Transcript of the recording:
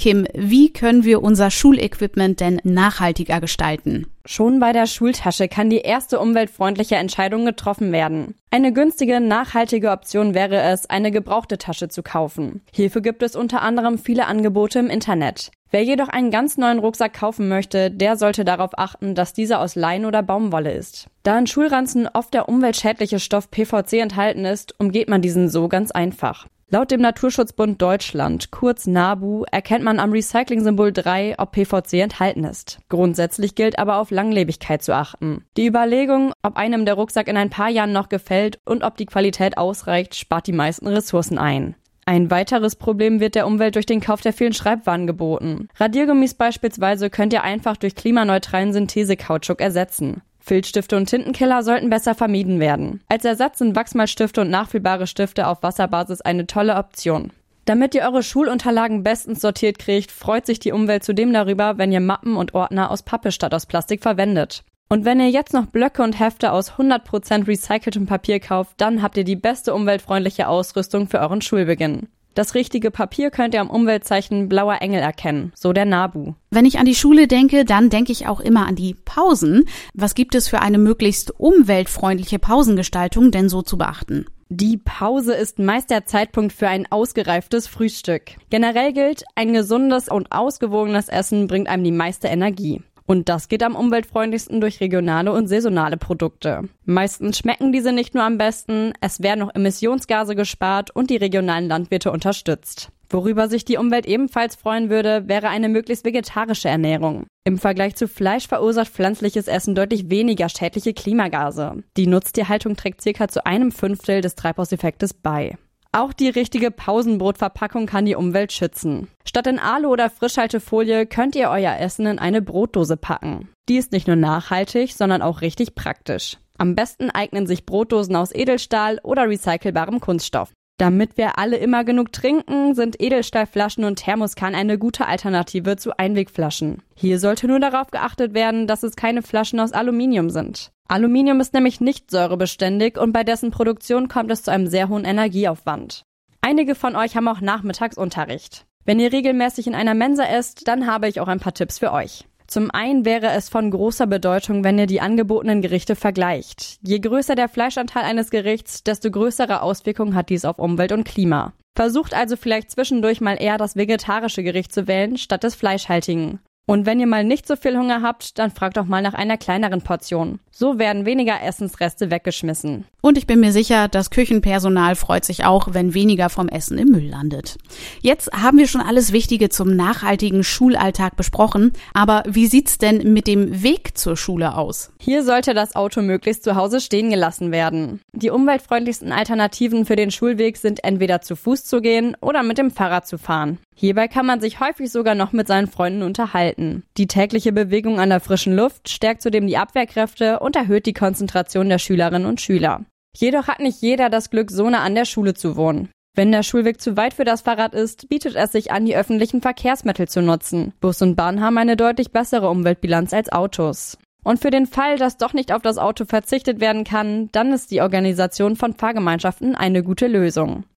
Kim, wie können wir unser Schulequipment denn nachhaltiger gestalten? Schon bei der Schultasche kann die erste umweltfreundliche Entscheidung getroffen werden. Eine günstige, nachhaltige Option wäre es, eine gebrauchte Tasche zu kaufen. Hierfür gibt es unter anderem viele Angebote im Internet. Wer jedoch einen ganz neuen Rucksack kaufen möchte, der sollte darauf achten, dass dieser aus Leinen oder Baumwolle ist. Da in Schulranzen oft der umweltschädliche Stoff PVC enthalten ist, umgeht man diesen so ganz einfach. Laut dem Naturschutzbund Deutschland, kurz NABU, erkennt man am Recycling-Symbol 3, ob PVC enthalten ist. Grundsätzlich gilt aber auf Langlebigkeit zu achten. Die Überlegung, ob einem der Rucksack in ein paar Jahren noch gefällt und ob die Qualität ausreicht, spart die meisten Ressourcen ein. Ein weiteres Problem wird der Umwelt durch den Kauf der vielen Schreibwaren geboten. Radiergummis beispielsweise könnt ihr einfach durch klimaneutralen Synthesekautschuk ersetzen. Filzstifte und Tintenkiller sollten besser vermieden werden. Als Ersatz sind Wachsmalstifte und nachfüllbare Stifte auf Wasserbasis eine tolle Option. Damit ihr eure Schulunterlagen bestens sortiert kriegt, freut sich die Umwelt zudem darüber, wenn ihr Mappen und Ordner aus Pappe statt aus Plastik verwendet. Und wenn ihr jetzt noch Blöcke und Hefte aus 100% recyceltem Papier kauft, dann habt ihr die beste umweltfreundliche Ausrüstung für euren Schulbeginn. Das richtige Papier könnt ihr am Umweltzeichen Blauer Engel erkennen, so der NABU. Wenn ich an die Schule denke, dann denke ich auch immer an die Pausen. Was gibt es für eine möglichst umweltfreundliche Pausengestaltung denn so zu beachten? Die Pause ist meist der Zeitpunkt für ein ausgereiftes Frühstück. Generell gilt, ein gesundes und ausgewogenes Essen bringt einem die meiste Energie. Und das geht am umweltfreundlichsten durch regionale und saisonale Produkte. Meistens schmecken diese nicht nur am besten, es werden auch Emissionsgase gespart und die regionalen Landwirte unterstützt. Worüber sich die Umwelt ebenfalls freuen würde, wäre eine möglichst vegetarische Ernährung. Im Vergleich zu Fleisch verursacht pflanzliches Essen deutlich weniger schädliche Klimagase. Die Nutztierhaltung trägt ca. zu 1/5 des Treibhauseffektes bei. Auch die richtige Pausenbrotverpackung kann die Umwelt schützen. Statt in Alu- oder Frischhaltefolie könnt ihr euer Essen in eine Brotdose packen. Die ist nicht nur nachhaltig, sondern auch richtig praktisch. Am besten eignen sich Brotdosen aus Edelstahl oder recycelbarem Kunststoff. Damit wir alle immer genug trinken, sind Edelstahlflaschen und Thermoskannen eine gute Alternative zu Einwegflaschen. Hier sollte nur darauf geachtet werden, dass es keine Flaschen aus Aluminium sind. Aluminium ist nämlich nicht säurebeständig und bei dessen Produktion kommt es zu einem sehr hohen Energieaufwand. Einige von euch haben auch Nachmittagsunterricht. Wenn ihr regelmäßig in einer Mensa esst, dann habe ich auch ein paar Tipps für euch. Zum einen wäre es von großer Bedeutung, wenn ihr die angebotenen Gerichte vergleicht. Je größer der Fleischanteil eines Gerichts, desto größere Auswirkungen hat dies auf Umwelt und Klima. Versucht also vielleicht zwischendurch mal eher das vegetarische Gericht zu wählen, statt des fleischhaltigen. Und wenn ihr mal nicht so viel Hunger habt, dann fragt doch mal nach einer kleineren Portion. So werden weniger Essensreste weggeschmissen. Und ich bin mir sicher, das Küchenpersonal freut sich auch, wenn weniger vom Essen im Müll landet. Jetzt haben wir schon alles Wichtige zum nachhaltigen Schulalltag besprochen. Aber wie sieht's denn mit dem Weg zur Schule aus? Hier sollte das Auto möglichst zu Hause stehen gelassen werden. Die umweltfreundlichsten Alternativen für den Schulweg sind entweder zu Fuß zu gehen oder mit dem Fahrrad zu fahren. Hierbei kann man sich häufig sogar noch mit seinen Freunden unterhalten. Die tägliche Bewegung an der frischen Luft stärkt zudem die Abwehrkräfte und erhöht die Konzentration der Schülerinnen und Schüler. Jedoch hat nicht jeder das Glück, so nah an der Schule zu wohnen. Wenn der Schulweg zu weit für das Fahrrad ist, bietet es sich an, die öffentlichen Verkehrsmittel zu nutzen. Bus und Bahn haben eine deutlich bessere Umweltbilanz als Autos. Und für den Fall, dass doch nicht auf das Auto verzichtet werden kann, dann ist die Organisation von Fahrgemeinschaften eine gute Lösung.